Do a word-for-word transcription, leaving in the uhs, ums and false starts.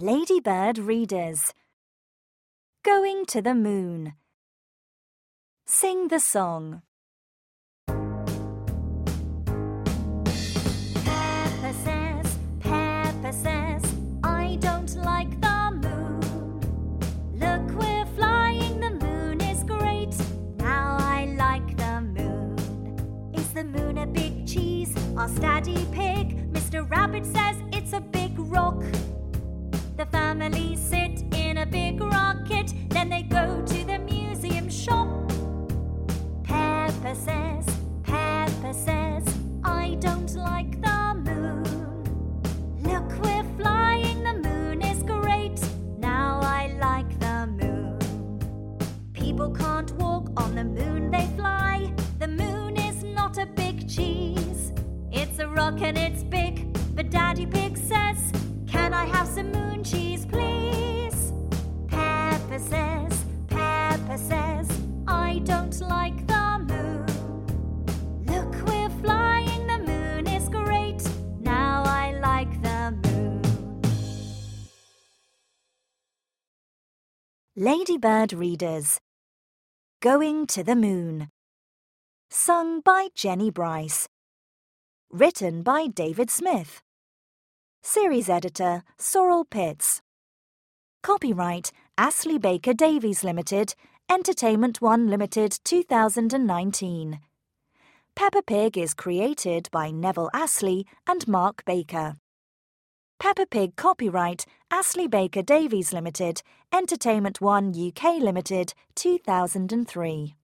Ladybird Readers. Going to the Moon. Sing the song. Peppa says, Peppa says, I don't like the moon. Look, we're flying, the moon is great. Now I like the moon. Is the moon a big cheese? Asked Daddy Pig. Mister Rabbit says it's a big rock. The family sit in a big rocket, then they go to the museum shop. Peppa says, Peppa says, I don't like the moon. Look, we're flying, the moon is great. Now I like the moon. People can't walk on the moon, they fly. The moon is not a big cheese. It's a rock and it's big, but Daddy Pig says, can I have some moon cheese, please? Peppa says, Peppa says, I don't like the moon. Look, we're flying, the moon is great. Now I like the moon. Ladybird Readers. Going to the Moon. Sung by Jenny Bryce. Written by David Smith. Series Editor Sorrel Pitts. Copyright Astley Baker Davies Limited, Entertainment One Limited two thousand nineteen. Peppa Pig is created by Neville Astley and Mark Baker. Peppa Pig copyright Astley Baker Davies Limited, Entertainment One U K Limited two thousand three.